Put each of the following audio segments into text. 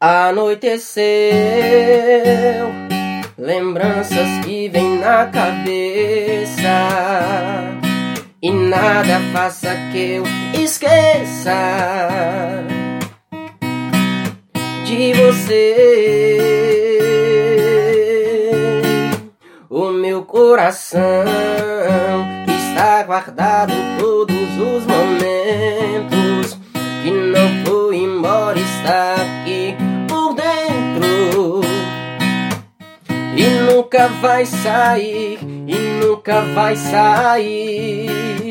Anoiteceu, lembranças que vêm na cabeça, e nada faça que eu esqueça de você. O meu coração está guardado todos os momentos que não foi embora, está aqui por dentro e nunca vai sair, e nunca vai sair.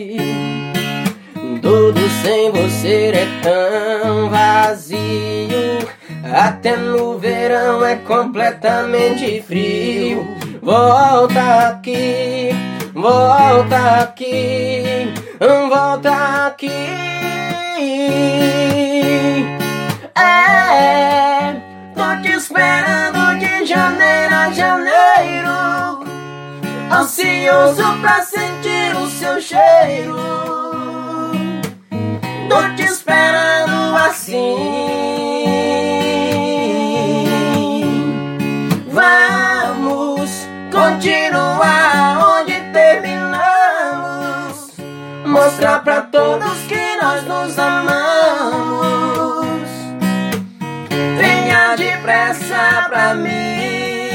Tudo sem você é tão vazio, até no verão é completamente frio. Volta aqui, volta aqui, volta aqui. Tô te esperando de janeiro a janeiro, ansioso pra sentir o seu cheiro. Tô te esperando assim. Vamos continuar onde terminamos, mostrar pra todos que nós nos amamos. Venha depressa pra mim.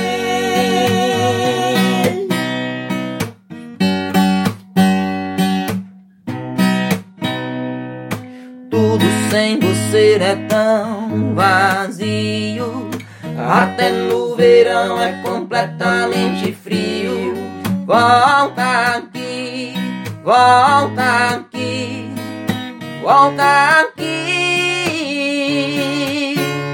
Tudo sem você é tão vazio, até no verão é completamente frio. Volta aqui, volta aqui, volta aqui.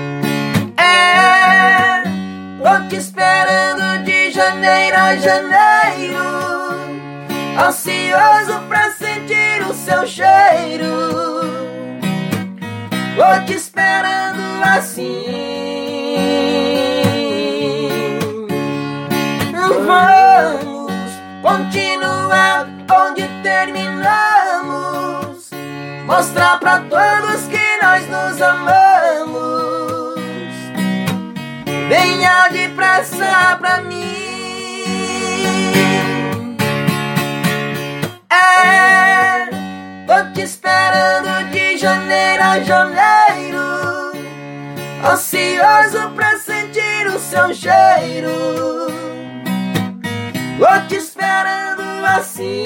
Tô te esperando de janeiro a janeiro, ansioso pra sentir o seu cheiro. Tô te esperando assim. Vamos continuar onde terminamos, mostrar pra todos que nós nos amamos. Venha depressa pra mim. Tô te esperando de janeiro a janeiro, ansioso pra sentir o seu cheiro. Tô te esperando assim.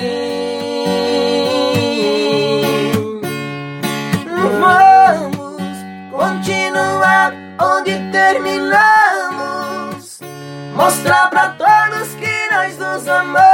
Vamos continuar onde terminamos, mostrar pra todos que nós nos amamos.